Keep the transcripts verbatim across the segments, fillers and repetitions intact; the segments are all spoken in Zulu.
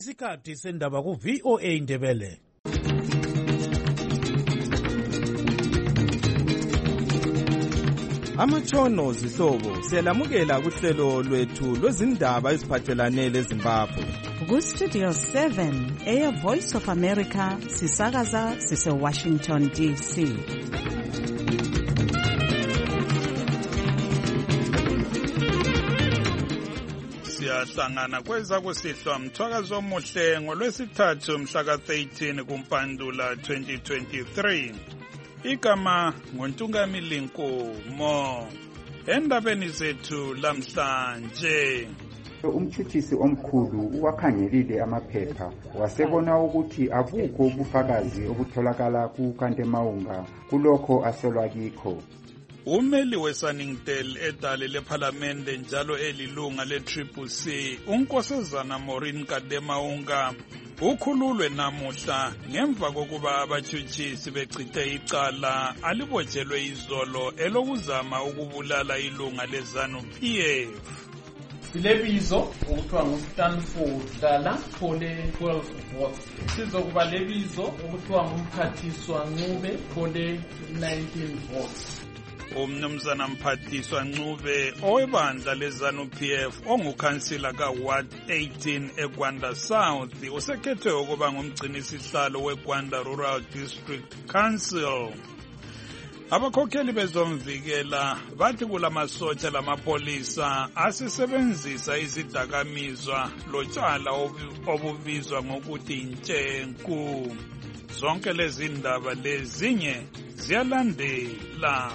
Isikhathi sendaba ku V O A Ndebele. Amatshono zihlobo siyalamukela kuhlelo lwethu lwezindaba eziphathelane leZimbabwe. Ku Studio seven, Air Voice of America, sisakaza sise Washington D C. Siyahlangana kweza kusihlwa mthwakazo omuhle ngolwesithathu mhla ka thirteen kuMpandula twenty twenty-three. Igama nguNtungamili Nkomo. Endabeni zethu lamhlanje, umthuthisi omkhulu wakhangelile amaphepha wasebona ukuthi abukho ubufakazi obutholakala kuKante Maunga kulokho asolwa kikho. umeli weSuningdale edale lePhalamende njalo elilunga le-Triple C uNkosazana Maureen Kante Maunga ukhululwe namuhla ngemva kokuba abatshutshisi bechithe icala alibotshelwe izolo elokuzama ukubulala ilunga leZanu-P F. Silebizo okuthiwa nguStanford Dlala thole twelve votes. Sizokuba lebizo okuthiwa nguMphathiswa Ncube thole nineteen votes. Umnumzana Mphathiswa Ncube owebandla leZanu-P F ongukhansila kaWard eighteen eGwanda South usekhethwe ukuba ngumgcinisihlalo weGwanda Rural District Council. Abakhokheli bezomvikela bathi kulamasotsha lamapolisa asisebenzisa izidakamizwa lotshwala obubizwa ngokuthi intshenku. Zonke lezi ndaba lezinye ziyalandela.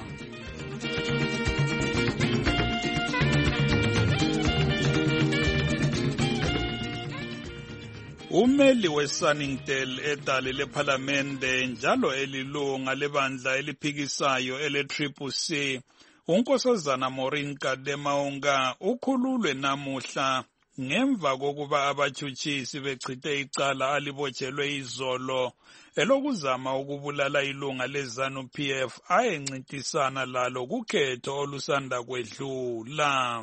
Umeli weSuningdale edale lePhalamende njalo elilunga lebandla eliphikisayo ele-Triple C uNkosazana Maureen Kante Maunga ukhululwe namuhla ngemva kokuba abatshutshisi bechithe icala alibotshelwe izolo elokuzama ukubulala ilunga leZanu-P F ayencintisana lalo kukhetho olusanda kwedlula.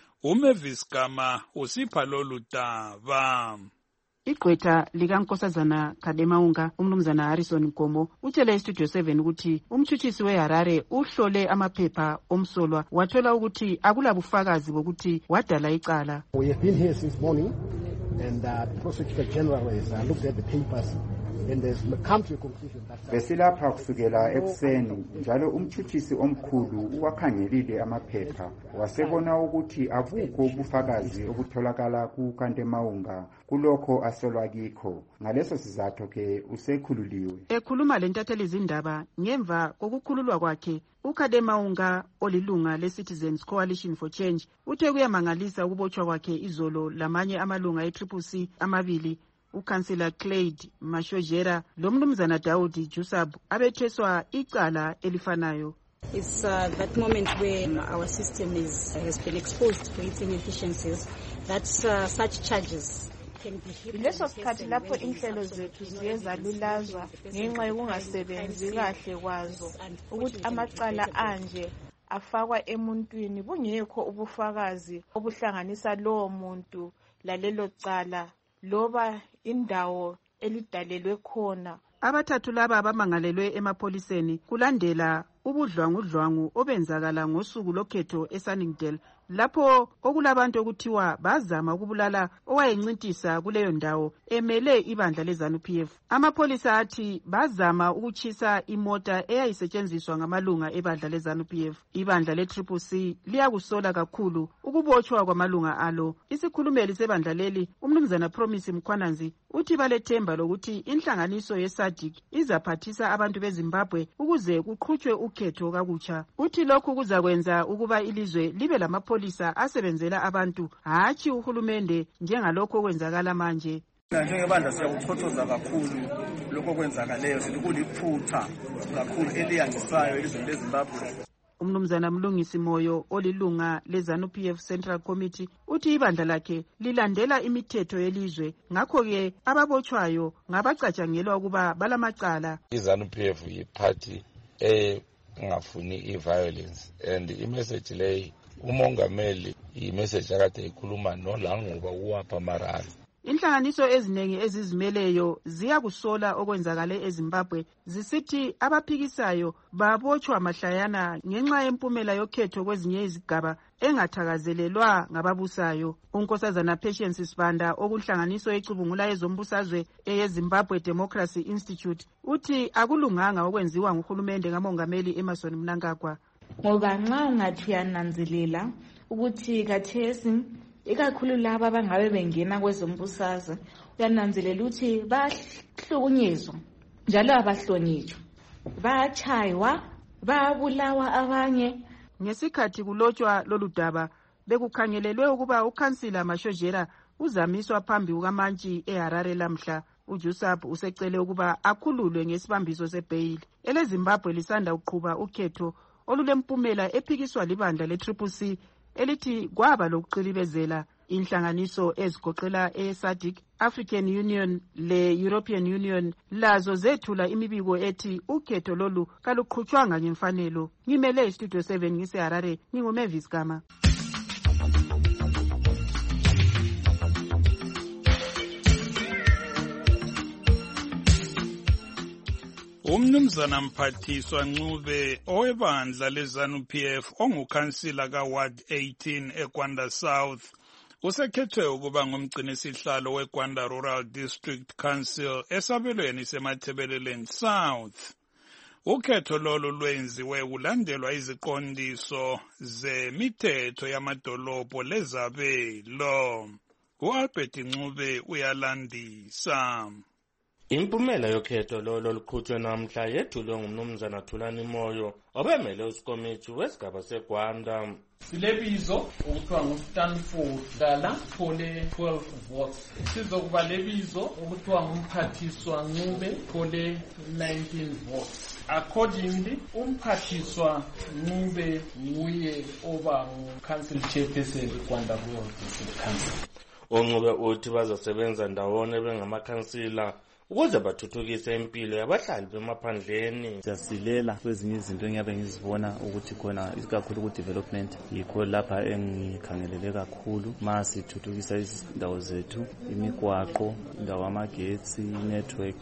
uMavis Gama usipha lolu daba. Igqwetha likaNkosazana Kante Maunga umnumzana Harrison Nkomo utshele iStudio seven ukuthi umtshutshisi weHarare uhlole amaphepha omsolwa wathola ukuthi akulabufakazi bokuthi wadala icala. We have been here since morning and uh, the Prosecutor General has uh, looked at the papers and has come to a conclusion that besilapha kusukela ekuseni njalo umthuthisi omkhulu wakhangelile amaphepha wasebona ukuthi abukho ubufakazi obutholakala kuKante Maunga kulokho asolwa kikho. Ngaleso sizathu ke usekhululiwe. Ekhuluma lentatheli izindaba ngemva kokukhululwa kwakhe, uKante Maunga olilunga leCitizens Coalition for Change uthe kuyamangalisa ukubotshwa kwakhe izolo lamanye amalunga e-Triple C amabili, uKhansila Clyde Mashojera lomnumzana Daudi Jusab abetheswa icala elifanayo. It's uh, that moment where our system is has been exposed to its inefficiencies that uh, such charges can be hit. Leso sikhathi lapho inhlelo zethu ziye zalulazwa ngenxa yokungasebenzi kahle kwazo ukuthi amacala anje afakwa emuntwini bungekho ubufakazi obuhlanganisa lowo muntu lalelo cala loba indawo elidalelwe khona. Abathathu laba abamangalelwe emapholiseni kulandela ubudlwangudlwangu obenzakala ngosuku lokhetho eSuningdale lapho okulabantu okuthiwa bazama ukubulala owayencintisa kuleyo ndawo emele ibandla leZanu-P F. Amapholisa athi bazama ukutshisa imota eyayisetshenziswa ngamalunga ebandla leZanu-P F. Ibandla le-Triple C liyakusola kakhulu ukubotshwa kwamalunga alo. Isikhulumeli sebandla leli umnumzana Promise Mkhwananzi uthi balethemba lokuthi inhlanganiso yeSADC izaphathisa abantu beZimbabwe ukuze kuqhutshwe ukhetho kakutsha. Uthi lokhu kuzakwenza ukuba ilizwe libe lamapholisa asebenzela abantu hatshi uhulumende njengalokho kwenzakala manje. Njengebandla siyakuchothoza kakhulu lokho kwenzakaleyo, sithi kuliphutha kakhulu eliyandisayo elizweni leZimbabwe. Umnumzana Mlungisi Moyo olilunga leZanu-P F Central Committee uthi ibandla lakhe lilandela imithetho yelizwe, ngakho ke ababotshwayo ngabacatshangelwa ukuba balamacala. iZanu-P F yiparty engafuni i-violence and imessage leyi umongameli imessage akade ikhuluma noLanguba uwapha Marara. Inhlanganiso eziningi ezizimeleyo ziyakusola okwenzakale eZimbabwe zisithi abaphikisayo babotshwa mahlayana ngenxa yempumela yokhetho kwezinye izigaba engathakazelelwa ngababusayo. Unkosazana Patience Sibanda okunhlanganiso ecubungula ezombusazwe eyeZimbabwe Democracy Institute uthi akulunganga okwenziwa nguhulumende kamongameli Emmerson Mnangagwa. Ngoba nxa ungathi uyananzelela ukuthi kathesi ikakhulu laba abangabe bengena kwezombusazwe uyananzelela ukuthi bahlukunyezwa njalo abahlonitshwa, bayachaywa, bayabulawa abanye. Ngesikhathi kulotshwa lolu daba bekukhangelelwe ukuba ukhansila Mashojera uzamiswa phambi kukamantshi eHarare lamhla. uJusab usecele ukuba akhululwe ngesibambiso sebhayili. EleZimbabwe lisanda uqhuba ukhetho olulempumela ephikiswa libandla le-Triple C elithi kwaba lokuqilibezela inhlanganiso ezigoqela e-SADC, African Union le-European Union lazo zethula imibiko ethi ukhetho lolu kaluqhutshwanga ngemfanelo. Ngimele Studio seven ngiseHarare, nginguMavis Gama. Umnumzana Mphathiswa Ncube owebandla leZANU P F ongukhansila kaWard eighteen eGwanda South usekhethwe ukuba ngumgcinisihlalo weGwanda Rural District Council esabelweni seMathebeleleni South. Ukhetho lolu lwenziwe kulandelwa iziqondiso zemithetho yamadolobho lezabelo. U-Albert Ncube uyalandisa. Impumela yokhetho lolo luqhutshwe namhla yethulwe ngumnumzana Thulani Moyo obemele uSikomithi wesigaba seGwanda. Silebizo okuthiwa nguStanford Dala thole twelve votes. Sizokuba lebizo okuthiwa nguMphathiswa Ncube thole nineteen votes. Accordingly, uMphathiswa Ncube nguye oba ngu-council chairperson eGwanda Rural District Council. uNcube uthi bazosebenza ndawonye bengamakhansila ukuze bathuthukise impilo yabahlali bemaphandleni. Siyasilela kwezinye izinto engiyabe ngizibona ukuthi khona ikakhulu ku development yikho lapha engikhangelele kakhulu ma sithuthukisa izindawo zethu, imigwaqo, indawo amagetsi, network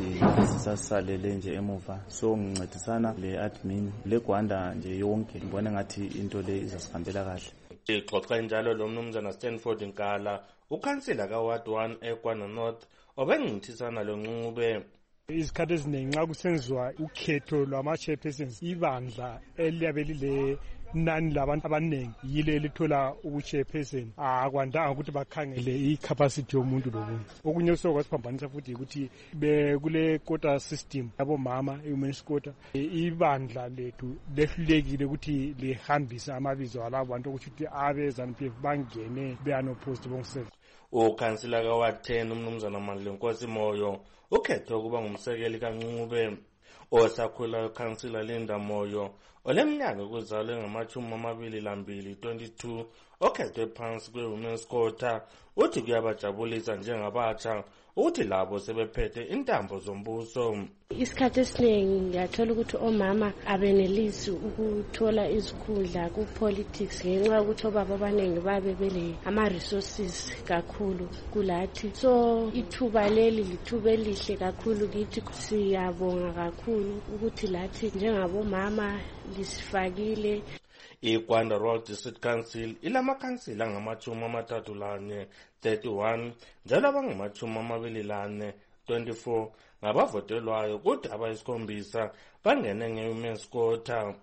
sisasalele nje emuva. So ngincedisana le admin le Gwanda nje yonke ngibona ngathi into le izasihambela kahle. Ixoxa njalo lo mnumzana Stanford Nkala ukhansila kaWard one eGwanda North obengithisana lo Ncube. Izikhathi eziningi nxa kusenziwa ukhetho lwama-chairpersons ibandla eliyabe lile nani labantu abaningi yile lithola ubu-chairperson akwandanga ukuthi bakhangele i-capacity yomuntu lomuntu. Okunye sokwasiphambanisa futhi ukuthi bekule quota system yabomama i-women's quota ibandla lethu lehlulekile ukuthi lihambise amabizo alabo bantu ukuthi abe ZANU P F bangene beyanophost bongisele. Ukhansila kaWard ten umnumzana Mandlenkosi Moyo ukhetho ukuba ngumsekeli kaNcube. Osakhula ukhansila Linda Moyo oleminyaka kuzalwe ngamachumi amabili lambili twenty-two okhethwe phansi kwe-women's quota uthi kuyabajabulisa njengabatsha ukuthi labo sebephethe intambo zombuso. Isikhathi esiningi ngiyathola ukuthi omama abenelisi ukuthola izikhundla ku-politics ngenxa yokuthi obaba abaningi babe bele ama-resources kakhulu kulathi. So ithuba leli lithuba elihle kakhulu kithi, siyabonga kakhulu ukuthi lathi njengabomama lisifakile. IGwanda Rural District Council ilamakhansila angamachumi amathathu lane thirty-one njalo abangamachumi amabili lane twenty-four ngabavotelwayo kodwa abayisikhombisa bangene nge-women's quota.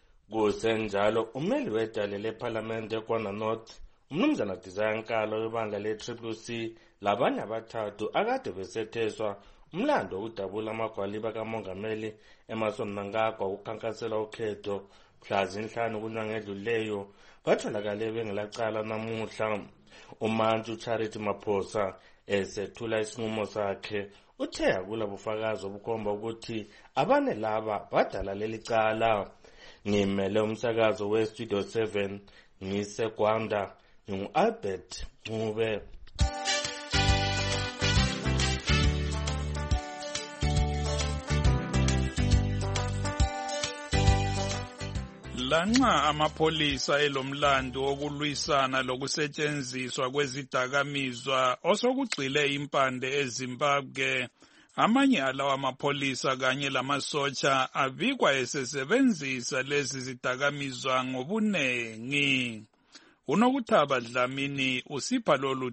Kusenjalo umeli wedale lephalamende eGwanda North umnumzana Desire Nkala webandla le-Triple C labanye abathathu akade besetheswa umlando wokudabula amagwaliba kamongameli Emmerson Mnangagwa ukukhankasela ukhetho mhla zinhlanu kunyanga edluleyo batholakale bengelacala namuhla. Umantshi uCharity Maphosa esethula isinqumo sakhe uthe akula bufakazi obukhomba ukuthi abane laba badala leli cala. Ngimele umsakazo we-Studio seven ngiseGwanda ngingu-Albert Ncube. lanxa amapolisa elomlando wokulwisana lokusetshenziswa kwezidakamizwa osokugxile impande eZimbabwe, amanye alawa amapolisa kanye lamasotsha abikwa esesebenzisa lezi zidakamizwa ngobunengi. Unokuthaba Dlamini usipha lolu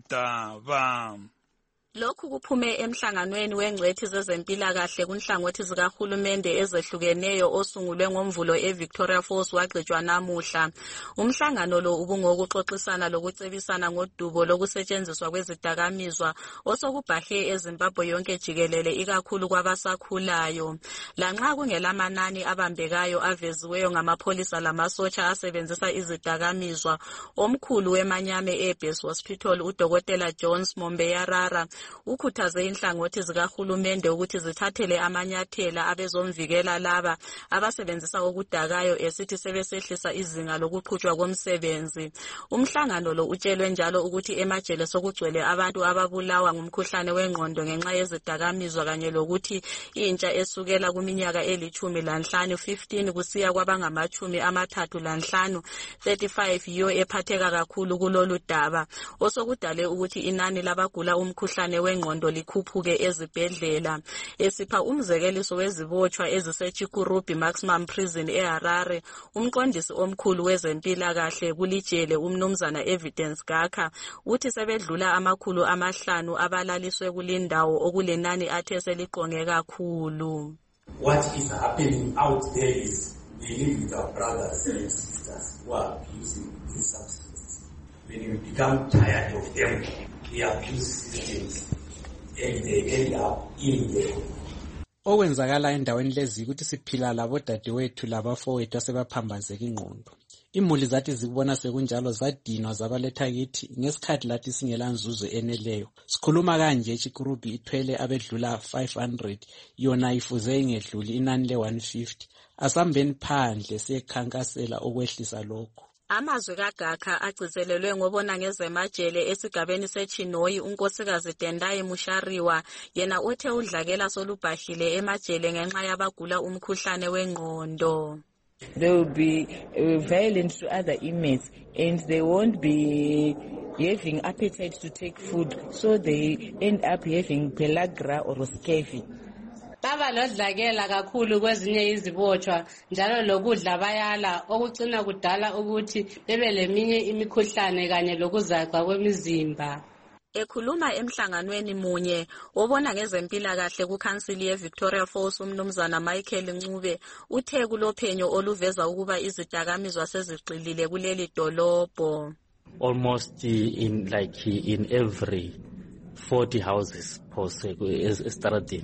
daba. Lokhu kuphume emhlanganweni wengcwethi zezempilakahle kunhlangothi zikahulumende ezehlukeneyo osungulwe ngomvulo eVictoria Falls wagcetshwa namuhla. Umhlangano lo ubungokuxoxisana lokucebisana ngodubo lokusetshenziswa kwezidakamizwa osokubhahe eZimbabwe yonke jikelele ikakhulu kwabasakhulayo. Lanxa kungelamanani abambekayo aveziweyo ngamapholisa lamasotsha asebenzisa izidakamizwa, omkhulu weManyame Airbase Hospital uDokotela Jones Mombeyarara ukhuthaze inhlangothi zikahulumende ukuthi zithathele amanyathela abezomvikela laba abasebenzisa okudakayo esithi sebesehlisa izinga lokuqhutshwa komsebenzi. Umhlangano lo utshelwe njalo ukuthi emajele sokugcwele abantu ababulawa ngumkhuhlane wengqondo ngenxa yezidakamizwa kanye lokuthi intsha esukela kuminyaka elithumi lanhlanu fifteen kusiya kwabangamachumi amathathu lanhlanu thirty-five yiyo ephatheka kakhulu kulolu daba, osokudale ukuthi inani labagula umkhuhlane wengqondo likhuphuke ezibhedlela. Esipha umzekeliso wezibotshwa ezisechikurubi maximum prison eHarare, umqondisi omkhulu wezempilakahle kulijele umnumzana Evidence Gakha uthi sebedlula amakhulu amahlanu abalaliswe kulindawo okulenani athe seliqonge kakhulu. What is happening out there is we live with our brothers and sisters who are abusing these substances. When you become tired of them, the abuse systems and they end up in there. Okwenzakala endaweni lezi ukuthi siphila labo dadewethu labafowethu asebaphambazeka ingqondo. Imuli zathi zikubona sekunjalo zadinwa zabaletha kithi ngesikhathi lathi singela nzuzo eneleyo. Sikhuluma kanje ichikurubi ithwele abedlula five hundred, yona ifuze ingedluli inani le one fifty. Asambeni phandle siyekhankasela okwehlisa lokho. Amazwi kaGakha agcizelelwe ngobona ngezemajele esigabeni seChinoyi unkosikazi Tendai Mushariwa, yena uthe udlakela solubhahile emajele ngenxa yabagula umkhuhlane wengqondo. They will be uh, violent to other inmates and they won't be having appetite to take food, so they end up having pellagra or scurvy. Baba lodlakela kakhulu kwezinye izibotshwa njalo lokudla bayala okucina kudala ukuthi bebe leminye imikhuhlane kanye lokuzaca kwemizimba. Ekhuluma emhlanganweni munye obona ngezempilakahle kuKhansili yeVictoria Falls umnumzana Michael Ncube uthe kulophenyo oluveza ukuba izidakamizwa seziqilile kuleli dolobho. Almost in like in every forty houses phose estradini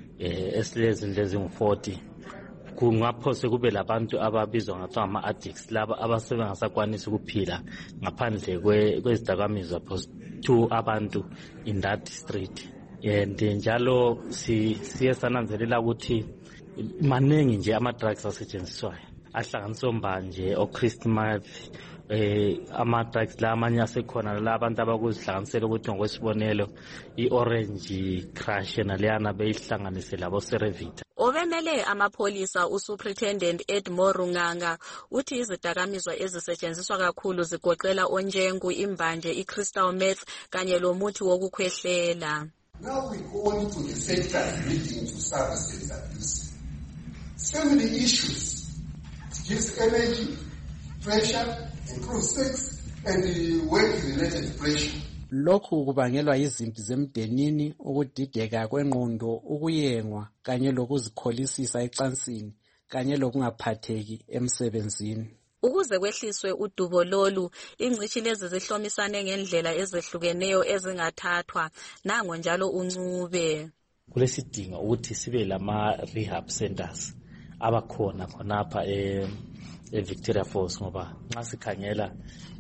esilezindle ezingu-forty kungaphose kube labantu ababizwa ngathiwa ama-addicts laba abasebengasakwanisi ukuphila ngaphandle kwezidakamizwa phose two abantu in that street. And njalo siye sananzelela ukuthi maningi nje ama-drugs asetshenziswayo ahlanganiswa mbanje o-Christmas eh ama-drugs la amanye asekhona la abantu abakuzihlanganisela ukuthi ngokwesibonelo i-orange crush naleyana beyihlanganise labo Cerevita. Obemele amapholisa uSuperintendent Ed Morunganga uthi izidakamizwa ezisetshenziswa kakhulu zigoqela onjengu, imbanje, i-crystal meth kanye lomuthi wokukhwehlela. Now we go into the sectors leading to substance abuse. So many issues. It gives energy, pressure, improves sex, and work-related pressure. Lokhu kubangelwa izimpi zemdenini, ukudideka kwengqondo, ukuyengwa kanye lokuzikholisisa ecansini kanye lokungaphatheki emsebenzini. Ukuze kwehliswe udubo lolu, ingcishi lezi zihlomisane ngendlela ezehlukeneyo ezingathathwa, nango njalo uNcube. Kulesidinga ukuthi sibe lama rehab centers abakhona khonapha e eVictoria Falls ngoba nxa sikhangela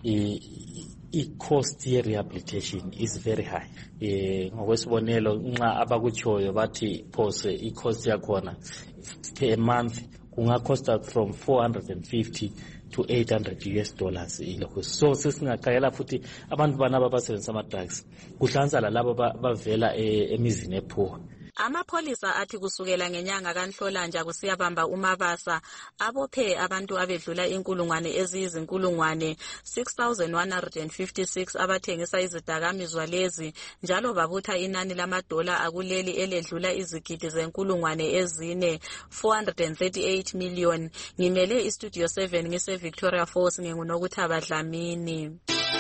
i-cost ye-rehabilitation is very high. Eh ngokwesibonelo nxa abakutshoyo bathi phose i-cost yakhona per month kungacosta from four hundred fifty to eight hundred U S dollars ilokho. So sesingakhayela futhi abantu bana abasebenzisa ama-drugs kuhlanza lalabo bavela emizini ephuwa. Amapholisa athi kusukela ngenyanga kaNhlolanja kusiyabamba uMabasa abophe abantu abedlula inkulungwane eziyizinkulungwane six thousand one hundred fifty-six abathengisa izidakamizwa lezi njalo babutha inani lamadola akuleli eledlula izigidi zenkulungwane ezine four hundred thirty-eight million. Ngimele istudio seven ngise Victoria Falls nginguNokuthaba Dlamini.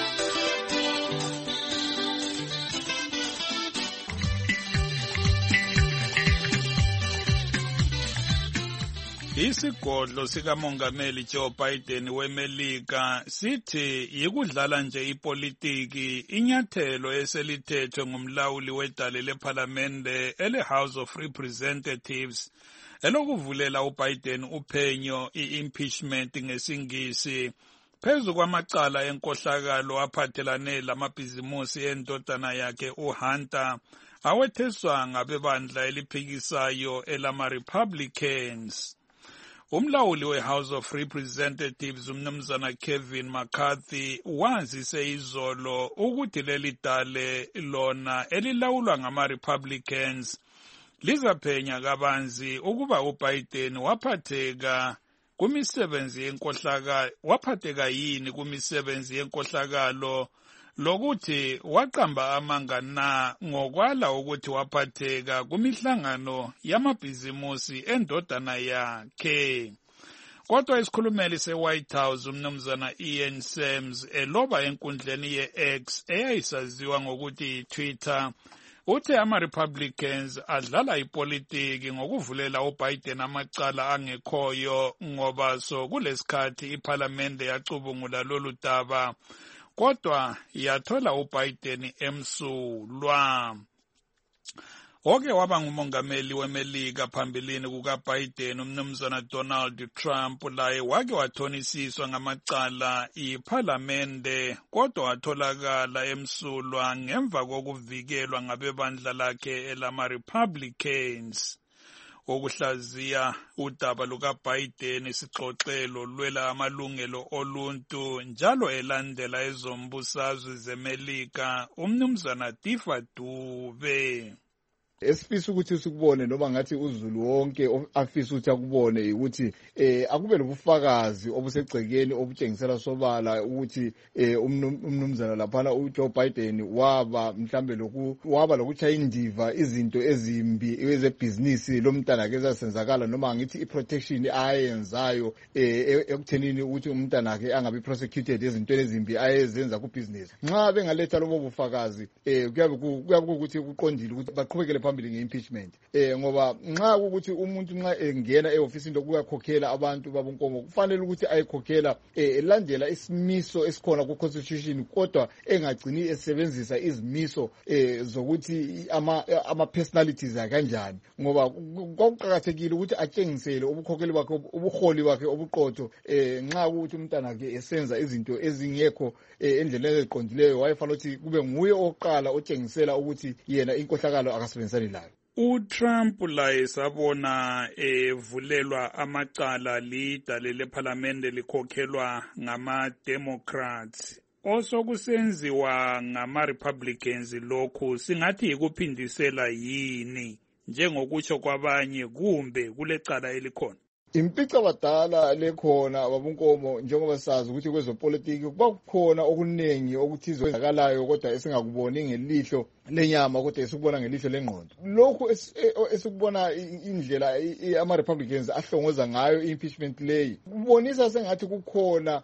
Isigodlo sikamongameli Joe Biden weMelika sithi yikudlala nje ipolitiki inyathelo eselithethwe ngumlawuli wedale lephalamende ele House of Representatives elokuvulela uBiden uphenyo i-impeachment ngesingisi phezu kwamacala enkohlakalo aphathelane lamabhizimusi endodana yakhe uHunter awetheswa ngabebandla eliphikisayo elama-Republicans. Umlawuli we-House of Representatives umnumzana Kevin McCarthy wazise izolo ukuthi leli dale lona elilawulwa ngama-Republicans lizaphenya kabanzi ukuba uBiden waphatheka kumisebenzi yenkohlakalo waphatheka yini kumisebenzi yenkohlakalo lokuthi waqamba amanga na ngokwala ukuthi waphatheka kumihlangano yamabhizimusi endodana yakhe. Kodwa isikhulumeli se-White House umnumzana Ian Sams eloba enkundleni ye-X eyayisaziwa ngokuthi Twitter uthi ama-Republicans adlala ipolitiki ngokuvulela uBiden amacala angekhoyo ngoba so kulesikhathi iphalamende yacubungula lolu daba kodwa yathola uBiden emsulwa. Oke waba ngumongameli weMelika phambilini kukaBiden umnumzana Donald Trump laye wake wathonisiswa ngamacala iphalamende kodwa watholakala emsulwa ngemva kokuvikelwa ngabebandla lakhe elama-Republicans. Okuhlaziya udaba lukaBiden isixoxelo lwela amalungelo oluntu njalo elandela ezombusazwe zeMelika umnumzana Tifa Dube. Esifisa ukuthi sikubone noma ngathi uZulu wonke afisa ukuthi akubone ukuthi eh akube lobufakazi obusegcekeni obutshengisela sobala ukuthi eh umnumzana laphana uJoe Biden waba mhlambe lokhu waba lokuchaya indiva izinto ezimbi ezebhizinisi lomntana ke zasenzakala noma ngithi iprotection ayenzayo eh ekuthenini ukuthi umntana ke angabe prosecuted ezintweni ezimbi ayezenza kubusiness. Nxa bengaletha lobo bufakazi eh kuyabe kuyabe ukuthi kuqondile ukuthi baqhubekele phambili ngeimpeachment eh ngoba nxa ukuthi umuntu nxa engena eofisini lokuyakhokhela abantu babonkomo kufanele ukuthi ayekhokhela elandela isimiso esikhona ku constitution kodwa engagcini esebenzisa izimiso eh zokuthi ama ama personalities kanjani ngoba kuqhakathekile ukuthi atshengisele ubukhokheli bakhe ubuholi bakhe obuqotho eh nxa ukuthi umntana ke esenza izinto ezingekho endleleni eziqondileyo wayefanele ukuthi kube nguye oqala otshengisela ukuthi yena inkohlakalo akasebenzisani layo. uTrump laye sabona evulelwa amacala lidale lephalamende likhokhelwa ngama-Democrats osokusenziwa ngama-Republicans lokhu singathi yikuphindisela yini njengokutsho kwabanye kumbe kulecala elikhona. Impica badala lekhona ababunkomo njengoba sazi ukuthi kwezopolitiki kuba kukhona okuningi okuthizo kwenzakalayo kodwa esingakuboni ngelihlo lenyama kodwa esikubona ngelihlo lengqondo. Lokhu esikubona indlela ama Republicans ahlongoza ngayo impeachment lay kubonisa sengathi kukhona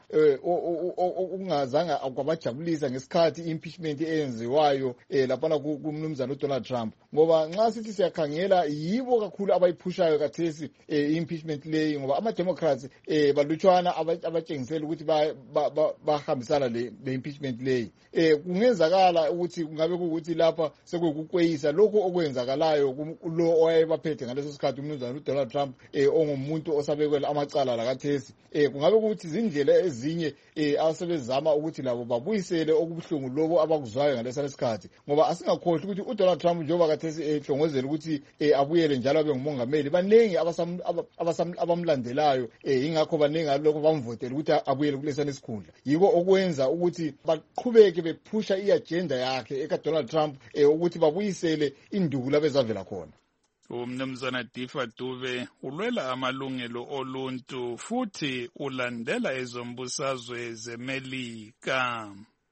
okungazanga akwabajabulisa ngesikhathi impeachment eyenziwayo lapha kumnumzana uDonald Trump ngoba nxa sithi siyakhangela yibo kakhulu abayiphushayo kathesi impeachment lay ngoba ama Democrats eh balutshwana abatshengisela ukuthi bahambisana le impeachment lay eh kungenzakala ukuthi kungabe ukuthi lapha sekuyikweyisa lokho okwenzakalayo lo owayebaphethe ngaleso sikhathi umnumzana uDonald Trump eh ongumuntu osabekwela amacala lakathesi eh kungabe ukuthi izindlela ezinye eh asebezama ukuthi labo babuyisele okubuhlungu lobo abakuzwayo ngaleso sikhathi ngoba asingakhohlwa ukuthi uDonald Trump njengoba kathesi ehlongozela ukuthi eh abuyele njalo abe ngumongameli banengi abasam abasam abamlandelayo eh ingakho banengi alokho bamvotela ukuthi abuyele kulesana isikhundla yiko okwenza ukuthi baqhubeke bephusha iagenda yakhe eka Donald Trump eh ukuthi babuyisele induku labezavela khona. Umnumzana Difa Dube ulwela amalungelo oluntu futhi ulandela ezombusazwe zeMelika.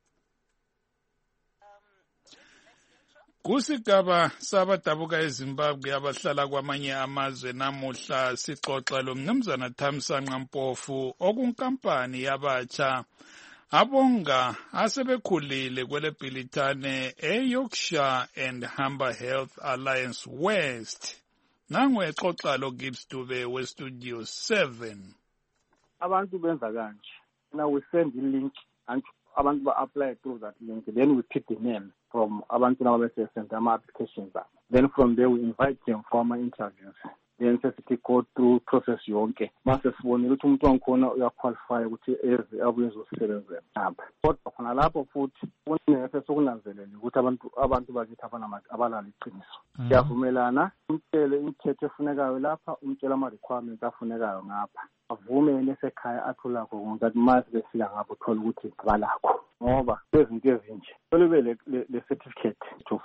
Kusigaba sabadabuka eZimbabwe abahlala kwamanye amazwe namuhla sixoxa lo mnumzana Thamsanqa Mpofu okunkampani yabatsha abonga asebekhulile kwele bhilithane eYorkshire and Humber Health Alliance West. Nangu exoxa lo Gibbs Dube weStudio seven. Abantu benza kanje. Now we send the link and abantu ba-apply through that link. Then we pick the name from abantu nabese send them applications. Then from there we invite them for our interviews. Then sesithi go through process yonke. Mase sibonile ukuthi umuntu wangikhona uyaqualify ukuthi eze abuye ezosebenzela lapha. Kodwa khona lapho futhi kunese sokunanzelela ukuthi abantu abantu bakithi abalala iqiniso. Siyavumelana umtshele imithetho efunekayo lapha, umtshela ama requirements afunekayo ngapha. Avume nesekhaya athulakho ngokuthi mase befika ngapho uthola ukuthi abalakho. Ngoba izinto ezinje kube le le certificate of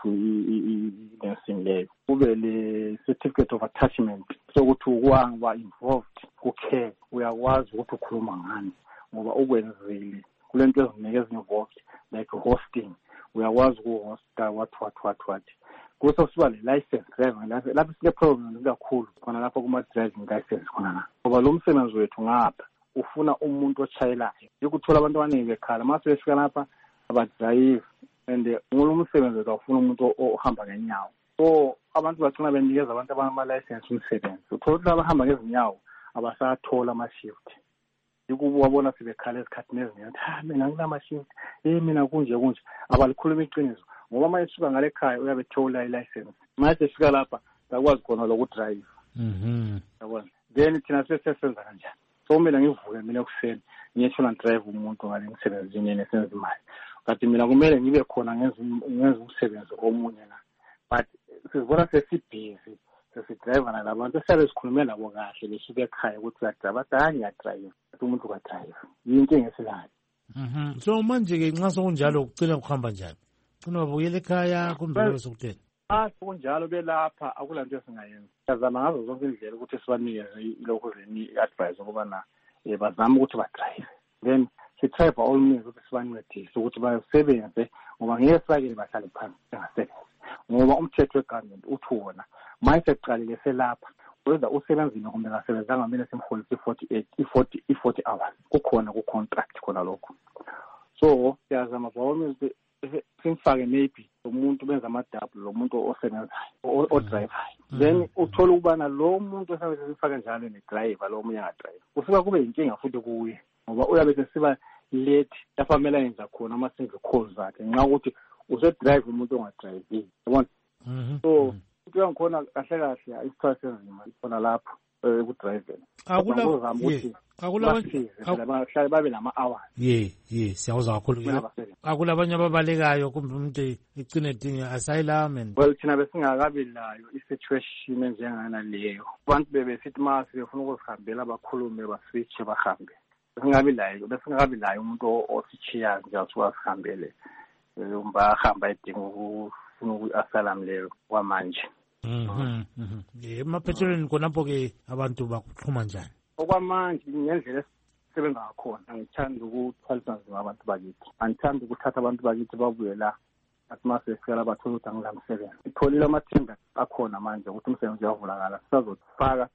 nursing leyo, kube le certificate of attachment sokuthi ukwanga involved ku-care, uyakwazi ukuthi ukhuluma ngani ngoba ukwenzile kulento ezinikeza involved like hosting, uyakwazi ukuhosta what what what what kuso siba le license driver lapho sike problem kakhulu khona lapho kuma driving license khona ngoba lo msebenzi wethu ngapha ufuna umuntu ochayelayo. Ukuthola abantu abaningi bekhala mase befika lapha abadrive and ngolo umsebenzi ufuna umuntu ohamba ngenyawo. So abantu bagcina benikeza abantu abama license umsebenzi. Uthola ukuthi abahamba ngezinyawo abasathola ama shift. Ukuwabona sebekhala esikhathini eziningi. Ah mina ngina shift. Eh mina kunje kunje. Abalikhuluma iqiniso. Ngoba manje suka ngale ekhaya uyabe thola i-license. Manje efika lapha akwazi khona lokudrive. Mhm. Yabona. Then thina sesesenza kanjani? So mina ngivuke mina ekuseni ngiyesho na drive umuntu ngale ngisebenzini nesenza imali. Kanti mina kumele ngibe khona ngenza ngenza umsebenzi omunye la. But sizibona sesibhizi sesidrive nalabantu esiyabe sikhulume nabo kahle besuke ekhaya ukuthi uyadrive abadala ngiyadrive ukuthi umuntu kadrive yinkinga esilala. Mhm. So manje ke nxa sokunjalo kucina kuhamba njani? Kuno babuyela ekhaya kumbe besokutela? Ah kunjalo belapha akulanto esingayenza. Sizama ngazo zonke indlela ukuthi sibanikeze lokho zeni advice ukuba na bazama ukuthi ba drive. Then si try by all means ukuthi sibancedise ukuthi basebenze ngoba ngeke sibakele bahlale phansi ngasebenza. Ngoba umthetho wegovernment uthi wona manje siqalile selapha whether usebenzile kumbe ngasebenzanga mina simholisa i-forty i-forty hours kukhona ku contract khona lokho. So siyazama by all means simfake maybe umuntu benza amadouble lo muntu osebenzayo o driver. Then uthola ukubana lo muntu osabe simfaka njalo ne driver lo munye ngadrive ufika kube inkinga futhi kuye ngoba uyabe sesiba late yafamela yenza khona ama single calls zakhe nxa ukuthi use drive umuntu ongadrive yabona. So into yangikhona kahle kahle isikhathi senzima khona lapho ekudriving akula akula bahlale babe nama hours. Ye ye siyawuza kakhulu ke akula abanye ababalekayo kumbe umuntu icine dinge asylum and well thina besingakabi layo i-situation enjengana leyo. Abantu bebesithi mase befuna ukuzihambela bakhulume baswitch bahambe. Singabi layo besingakabi layo umuntu ositshiya nje asiwasihambele umba hamba idinga ukufuna uku-asylum leyo kwamanje. Mhm mhm. Eh emaphethelweni konapho ke abantu bakuxhuma njani? Okwamanje ngendlela esisebenza ngakhona angithandi ukuthwalisa nzima abantu bakithi. Angithandi ukuthatha abantu bakithi babuye la athi mase sifika bathola ukuthi angilamsebenzi. Itholile amathenda akhona manje ukuthi umsebenzi uyavulakala sizofaka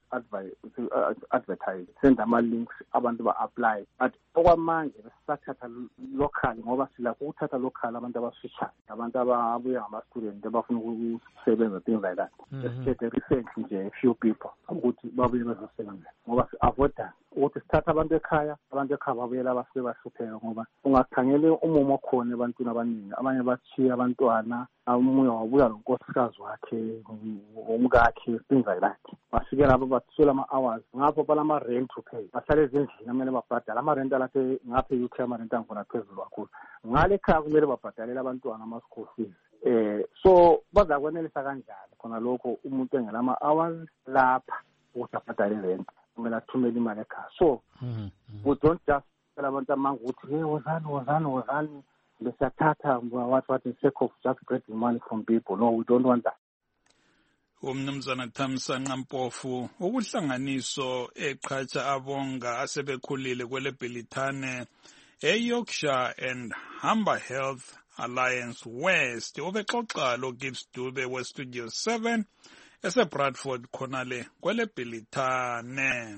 advertise send ama links abantu ba apply. But okwamanje besathatha local ngoba silapho ukuthatha local abantu abasisha abantu ababuya ngama student abafuna ukusebenza things like that. Esithe recently nje a few people ukuthi babuye bazosebenza ngoba avoida ukuthi sithatha abantu ekhaya abantu ekhaya babuyela basuke bahlupheka ngoba ungakhangele umumo khona ebantwini abaningi abanye bachiya abantwana amuya wabuya lonkosikazi wakhe umkakhe things like that. Basike lapho bathola ama hours ngapho balama rent to pay bahlale ezindlini amele babhadala ama rent alapha ngapha U K ama rent angifuna phezulu kakhulu ngale ekhaya kumele babhadalela abantwana ama school fees. Eh so bazakwenelisa kanjani khona lokho umuntu engelama hours lapha ukuthi abhadale rent kumele athumele imali ekhaya. So we don't just tell abantu amanga ukuthi hey wozani wozani wozani lesiyathatha what what in sake of just getting money from people. No, we don't want that. umnumzana Thamsanqa Mpofu ukuhlanganiso eqhatsha abonga asebekhulile kwele Bhilithane eYorkshire and Humber Health Alliance West ubexoxa lo Gibbs Dube we Studio seven ese Bradford khonale kwele Bhilithane.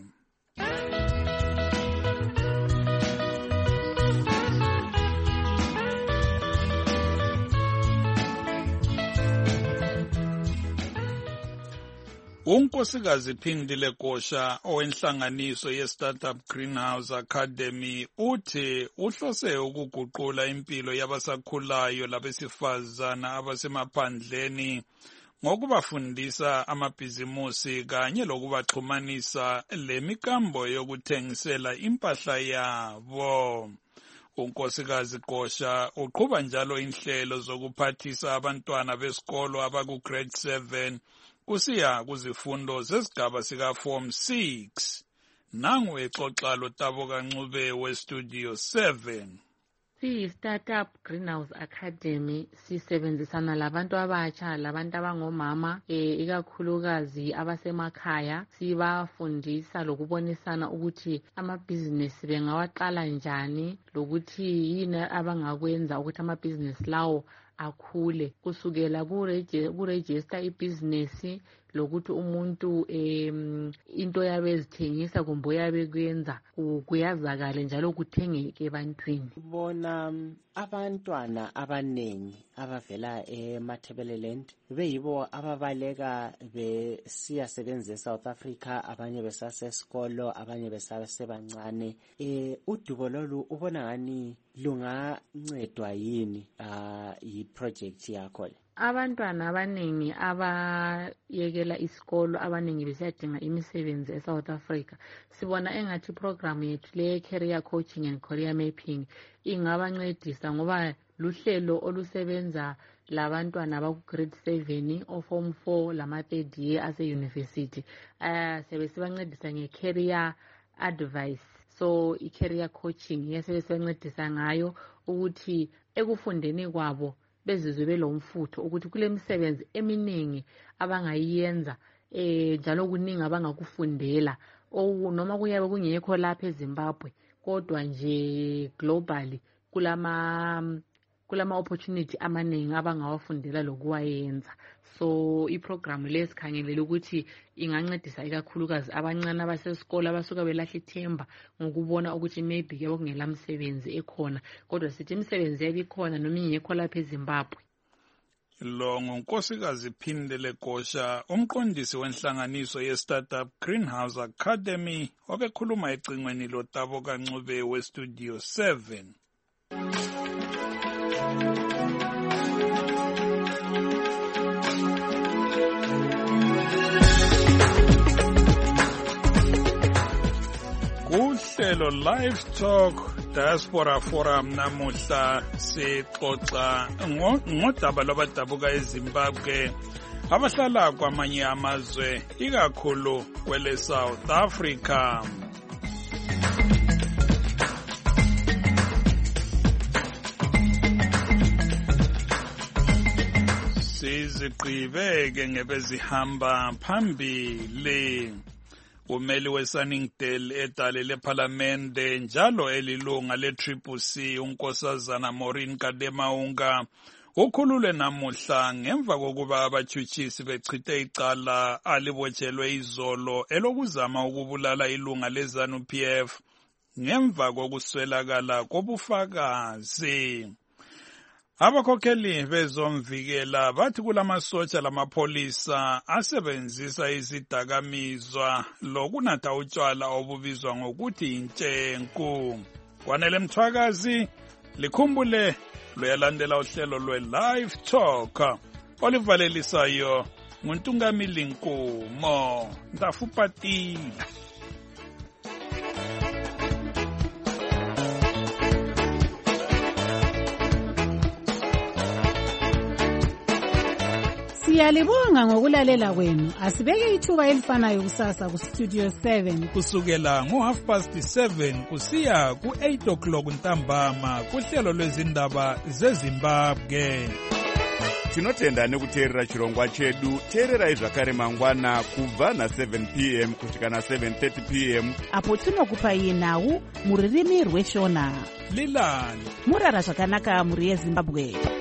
Unkosikazi Phindile Gosha owenhlanganiso ye-Startup Greenhouse Academy uthi uhlose ukuguqula impilo yabasakhulayo labesifazana abasemaphandleni ngokubafundisa amabhizimusi kanye lokubaxhumanisa lemikambo yokuthengisela impahla yabo. Unkosikazi Gosha uqhuba njalo inhlelo zokuphathisa abantwana besikolo abaku grade seven kusiya kuzifundo zesigaba sika form six. Nangu exoxa lo Taboka Ncube we Studio seven. Siyi-Startup Greenhouse Academy sisebenzisana labantu abatsha labantu abangomama eh ikakhulukazi abasemakhaya sibafundisa lokubonisana ukuthi amabhizinesi bengawaqala njani lokuthi yini abangakwenza ukuthi amabhizinesi lawo akhule kusukela kuregister ibhizinesi lokuthi umuntu em into yabe ezithengisa kumbe uyabe kuyenza kuyazakala njalo kuthengeke ebantwini. Bona abantwana abanengi abavela eMatabeleland beyibo ababaleka besiyasebenza eSouth Africa, abanye besasesikolo, abanye besasebancane. Eh udubo lolu ubona ngani lungancedwa yini ah iproject yakho? Abantwana abaningi abayekela isikolo abaningi besiyadinga imisebenzi eSouth Africa sibona engathi program yethu le career coaching and career mapping ingabancedisa ngoba luhlelo olusebenza labantwana abaku grade seven o form four lama third year ase university eh sebesibancedisa ngecareer advice. So i-career coaching yesebesibancedisa ngayo ukuthi ekufundeni kwabo bezizwe belomfutho ukuthi kule misebenzi eminingi abangayiyenza eh njalo kuningi abangakufundela o noma kuyabe kungekho lapha eZimbabwe kodwa nje globally kulama kulama opportunity amaningi abangawafundela lokuwayenza. So iprogram lesikhangelela ukuthi ingancedisa ikakhulukazi abancane abasesikole abasuka belahla ithemba ngokubona ukuthi maybe ke okungela umsebenzi ekhona kodwa sithi imisebenzi yabikhona noma ingekho lapha eZimbabwe. Lo ngunkosikazi Phindile Gosha umqondisi wenhlanganiso ye-Startup Greenhouse Academy obekhuluma ecingweni lo Taboka Ncube we Studio seven. Kuhlelo Live Talk Diaspora Forum namuhla sixoxa ngodaba lwabadabuka eZimbabwe abahlala kwamanye amazwe ikakhulu kwele South Africa. Siziqhibeke ngebezihamba phambili. Umeli weSunningdale edale leParlamente njalo elilunga le-Triple C unkosazana Maureen Kademaunga ukhulule namuhla ngemva kokuba abatshutshisi bechithe icala alibotshelwe izolo elokuzama ukubulala ilunga leZANU P F ngemva kokuswelakala kobufakazi. Abakhokheli bezomvikela bathi kulamasotsha lamapholisa asebenzisa izidakamizwa lokunatha utshwala obubizwa ngokuthi intshenku. Kwanele Mthwakazi likhumbule loyalandela uhlelo lwe-Live Talk olivalelisayo nguNtungamili Nkumo Ndafupatila. Siyalibonga ngokulalela kwenu. Asibeke ithuba elifanayo kusasa ku Studio seven kusukela ngo half past seven kusiya ku eight o'clock ntambama kuhlelo lwezindaba zeZimbabwe. tinotenda nekuteerera chirongwa chedu. Teererai zvakare mangwana kubva na-seven p m kusvika na-seven thirty p m apo tinokupai nhau muririmi rweshona. Lilani murara zvakanaka muri yeZimbabwe.